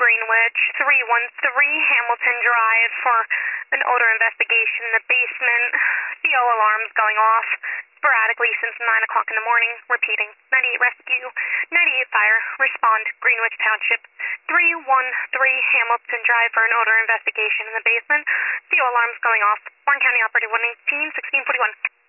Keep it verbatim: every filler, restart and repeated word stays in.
Greenwich, three one three Hamilton Drive for an odor investigation in the basement. C O alarms going off sporadically since nine o'clock in the morning. Repeating, ninety-eight Rescue, ninety-eight Fire, respond, Greenwich Township, three one three Hamilton Drive for an odor investigation in the basement. C O alarms going off. Warren County Operative one eighteen, sixteen forty-one.